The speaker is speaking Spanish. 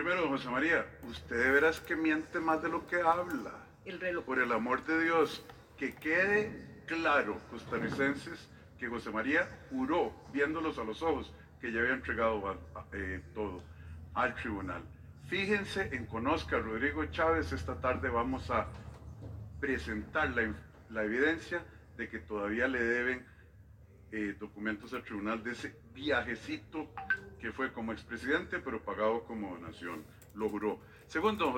Primero, don José María, usted de veras que miente más de lo que habla. El reloj. Por el amor de Dios, que quede claro, costarricenses, que José María juró, viéndolos a los ojos, que ya había entregado todo al tribunal. Fíjense en Conozca a Rodrigo Chávez, esta tarde vamos a presentar la evidencia de que todavía le deben documentos al tribunal de ese viajecito que fue como expresidente, pero pagado como donación. Lo juró. Segundo,